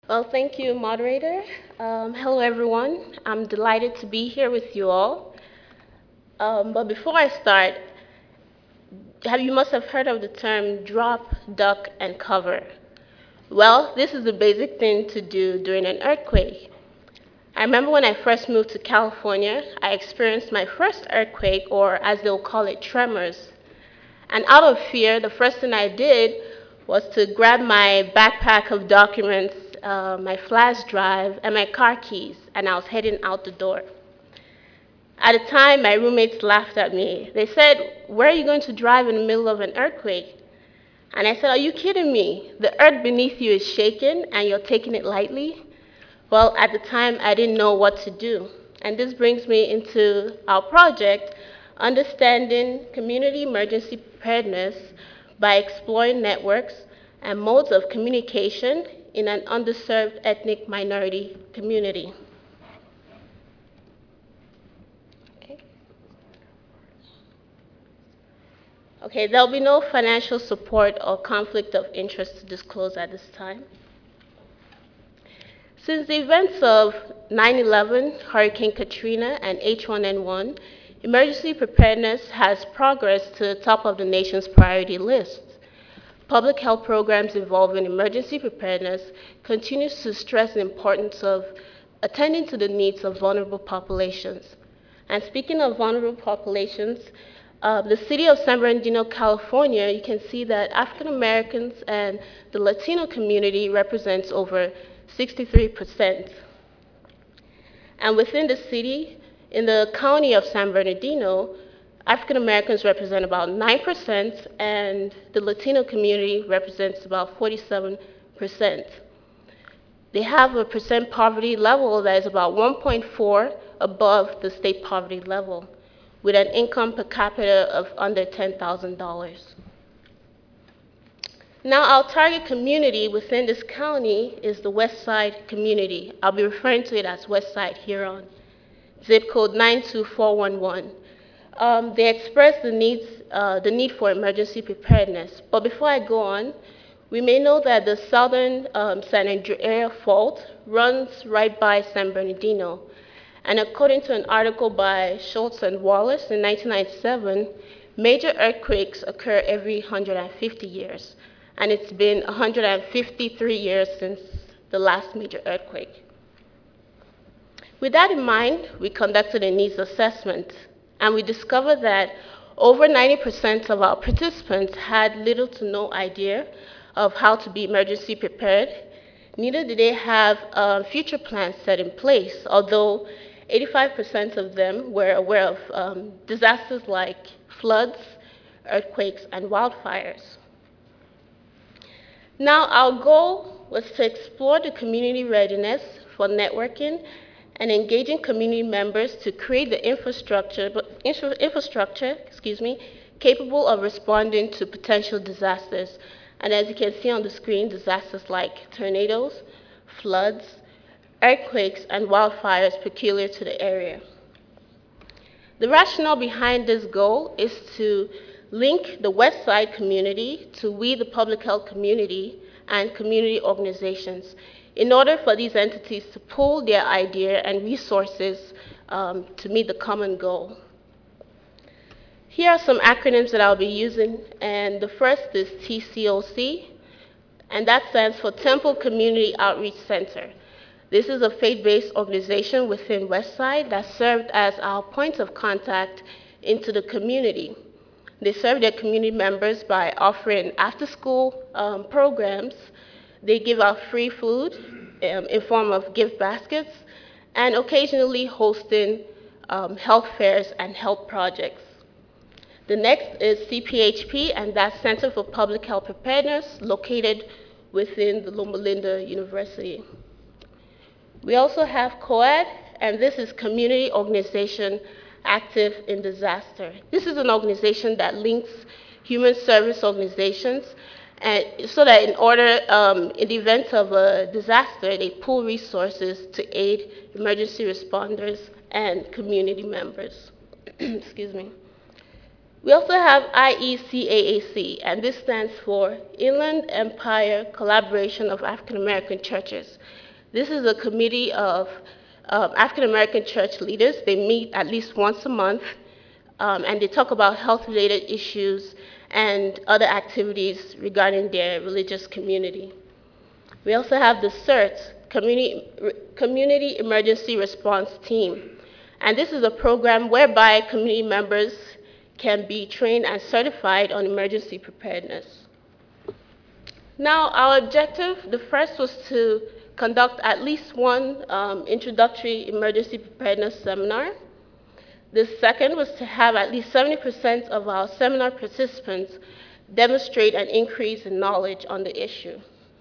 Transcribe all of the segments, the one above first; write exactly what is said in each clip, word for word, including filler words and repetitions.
Well, thank you, moderator. Um, hello, everyone. I'm delighted to be here with you all. Um, but before I start, have you must have heard of the term drop, duck, and cover. Well, this is the basic thing to do during an earthquake. I remember when I first moved to California, I experienced my first earthquake, or as they'll call it, tremors. And out of fear, the first thing I did was to grab my backpack of documents, uh, my flash drive, and my car keys, and I was heading out the door. At the time, my roommates laughed at me. They said, "Where are you going to drive in the middle of an earthquake?" And I said, "Are you kidding me? The earth beneath you is shaking, and you're taking it lightly?" Well, at the time, I didn't know what to do. And this brings me into our project, Understanding Community Emergency Preparedness by Exploring Networks and Modes of Communication in an Underserved Ethnic Minority Community. Okay, okay there'll be no financial support or conflict of interest to disclose at this time. Since the events of nine eleven, Hurricane Katrina, and H one N one, emergency preparedness has progressed to the top of the nation's priority list. Public health programs involving emergency preparedness continues to stress the importance of attending to the needs of vulnerable populations. And speaking of vulnerable populations, uh, the city of San Bernardino, California, you can see that African Americans and the Latino community represents over sixty-three percent. And within the city, in the county of San Bernardino, African Americans represent about nine percent, and the Latino community represents about forty-seven percent. They have a percent poverty level that is about one point four above the state poverty level, with an income per capita of under ten thousand dollars. Now, our target community within this county is the West Side community. I'll be referring to it as West Side here on zip code nine two four one one. Um, they express the, needs, uh, the need for emergency preparedness. But before I go on, we may know that the southern um, San Andreas Fault runs right by San Bernardino. And according to an article by Schultz and Wallace in nineteen ninety-seven, major earthquakes occur every one hundred fifty years. And it's been one hundred fifty-three years since the last major earthquake. With that in mind, we conducted a needs assessment, and we discovered that over ninety percent of our participants had little to no idea of how to be emergency prepared. Neither did they have uh, future plans set in place, although eighty-five percent of them were aware of um, disasters like floods, earthquakes, and wildfires. Now, our goal was to explore the community readiness for networking and engaging community members to create the infrastructure, infrastructure excuse me, capable of responding to potential disasters. And as you can see on the screen, disasters like tornadoes, floods, earthquakes, and wildfires peculiar to the area. The rationale behind this goal is to link the West Side community to we, the public health community, and community organizations in order for these entities to pool their idea and resources um, to meet the common goal. Here are some acronyms that I'll be using, and the first is T C O C, and that stands for Temple Community Outreach Center. This is a faith-based organization within Westside that served as our point of contact into the community. They serve their community members by offering after-school um, programs. They give out free food um, in form of gift baskets, and occasionally hosting um, health fairs and health projects. The next is C P H P, and that's Center for Public Health Preparedness, located within the Loma Linda University. We also have COAD, and this is Community Organization Active in Disaster. This is an organization that links human service organizations, and so that in order, um, in the event of a disaster, they pool resources to aid emergency responders and community members. Excuse me. We also have I E C A A C, and this stands for Inland Empire Collaboration of African American Churches. This is a committee of um, African American church leaders. They meet at least once a month, um, and they talk about health-related issues and other activities regarding their religious community. We also have the CERT, Community, Community Emergency Response Team, and this is a program whereby community members can be trained and certified on emergency preparedness. Now, our objective, the first was to conduct at least one um, introductory emergency preparedness seminar. The second was to have at least seventy percent of our seminar participants demonstrate an increase in knowledge on the issue.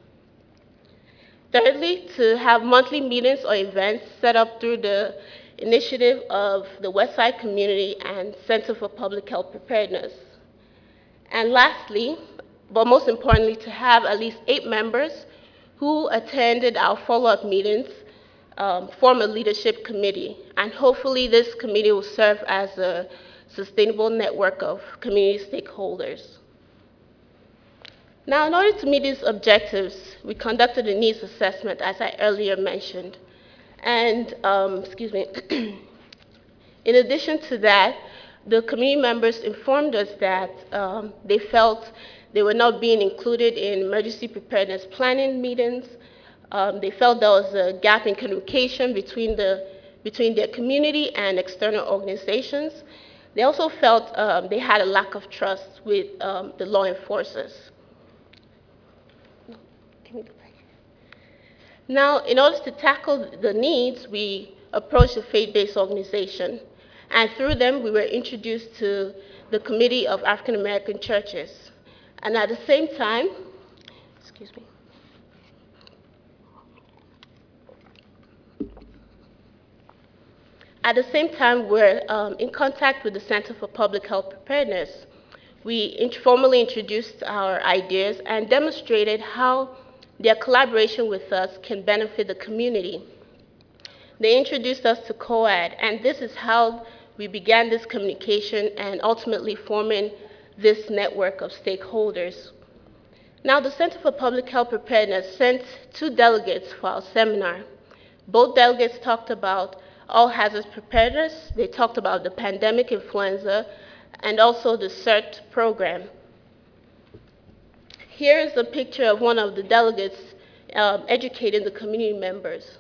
Thirdly, to have monthly meetings or events set up through the initiative of the Westside Community and Center for Public Health Preparedness. And lastly, but most importantly, to have at least eight members who attended our follow-up meetings um, form a leadership committee. And hopefully this committee will serve as a sustainable network of community stakeholders. Now, in order to meet these objectives, we conducted a needs assessment, as I earlier mentioned. And, um, excuse me, in addition to that, the community members informed us that um, they felt they were not being included in emergency preparedness planning meetings. Um, they felt there was a gap in communication between, the, between their community and external organizations. They also felt um, they had a lack of trust with um, the law enforcers. Now, in order to tackle the needs, we approached a faith-based organization, and through them, we were introduced to the Committee of African American Churches. And at the same time, excuse me, at the same time, we're um, in contact with the Center for Public Health Preparedness. We informally introduced our ideas and demonstrated how their collaboration with us can benefit the community. They introduced us to COAD, and this is how we began this communication and ultimately forming this network of stakeholders. Now, the Center for Public Health Preparedness sent two delegates for our seminar. Both delegates talked about all hazards preparedness. They talked about the pandemic influenza and also the CERT program. Here is a picture of one of the delegates um, educating the community members.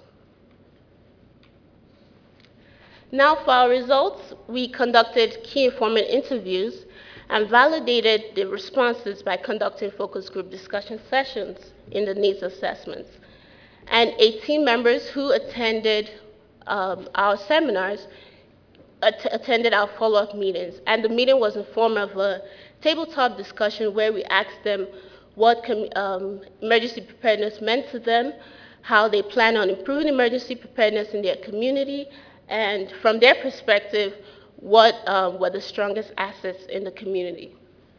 Now, for our results, we conducted key informant interviews and validated the responses by conducting focus group discussion sessions in the needs assessments. And eighteen members who attended um, our seminars att attended our follow-up meetings. And the meeting was in form of a tabletop discussion where we asked them what um, emergency preparedness meant to them, how they plan on improving emergency preparedness in their community, and from their perspective, what uh, were the strongest assets in the community.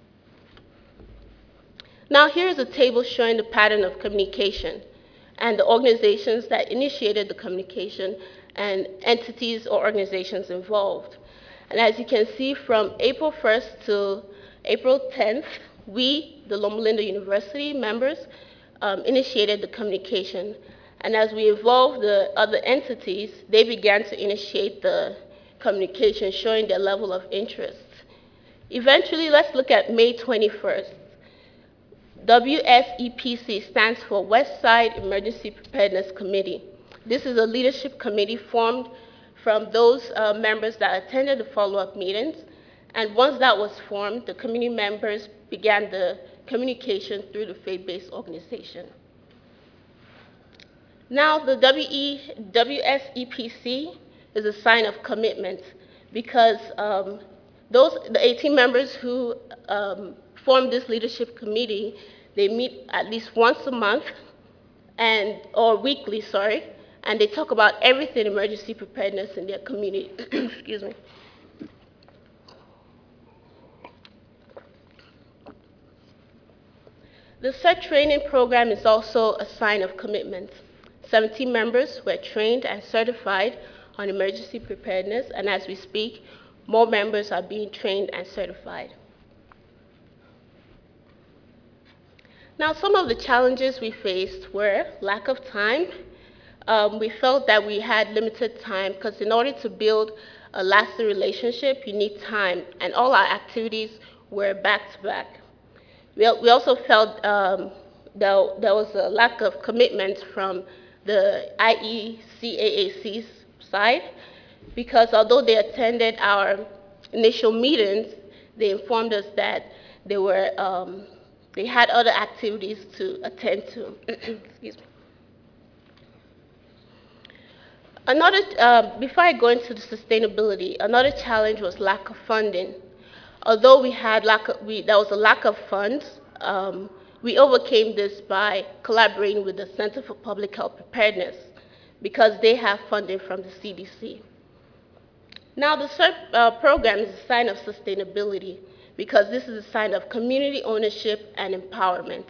Now, here's a table showing the pattern of communication and the organizations that initiated the communication and entities or organizations involved. And as you can see, from April first to April tenth, we, the Loma Linda University members, um, initiated the communication. And as we involved the other entities, they began to initiate the communication, showing their level of interest. Eventually, let's look at May twenty-first. W S E P C stands for Westside Emergency Preparedness Committee. This is a leadership committee formed from those uh, members that attended the follow-up meetings. And once that was formed, the community members began the communication through the faith-based organization. Now, the W S E P C is a sign of commitment because um, those, the eighteen members who um, formed this leadership committee, they meet at least once a month, and, or weekly, sorry, and they talk about everything emergency preparedness in their community. Excuse me. The CERT training program is also a sign of commitment. seventeen members were trained and certified on emergency preparedness, and as we speak, more members are being trained and certified. Now, some of the challenges we faced were lack of time. Um, we felt that we had limited time because in order to build a lasting relationship, you need time, and all our activities were back to back. We, we also felt um, that there was a lack of commitment from the I E C A A C's side, because although they attended our initial meetings, they informed us that they were um, they had other activities to attend to. Excuse me. Another, uh, before I go into the sustainability, another challenge was lack of funding. Although we had lack of, we, there was a lack of funds, um, we overcame this by collaborating with the Center for Public Health Preparedness because they have funding from the C D C. Now, the C E R P uh, program is a sign of sustainability because this is a sign of community ownership and empowerment.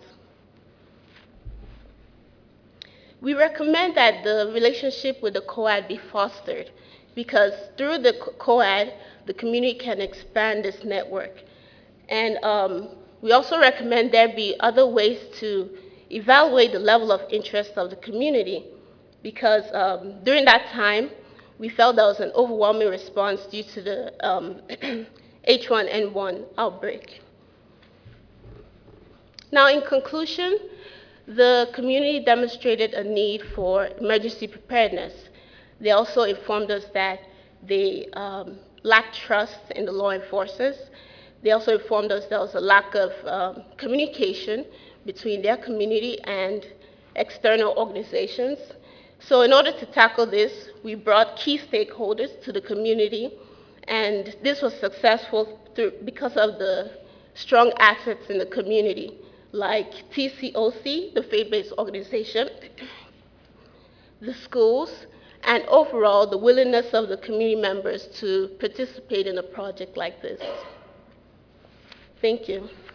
We recommend that the relationship with the COAD be fostered because through the COAD, the community can expand this network. And um, we also recommend there be other ways to evaluate the level of interest of the community because um, during that time, we felt there was an overwhelming response due to the um, H one N one outbreak. Now, in conclusion, the community demonstrated a need for emergency preparedness. They also informed us that they um, lacked trust in the law enforcers. They also informed us there was a lack of um, communication between their community and external organizations. So in order to tackle this, we brought key stakeholders to the community, and this was successful through, because of the strong assets in the community, like T C O C, the faith-based organization, the schools, and overall the willingness of the community members to participate in a project like this. Thank you.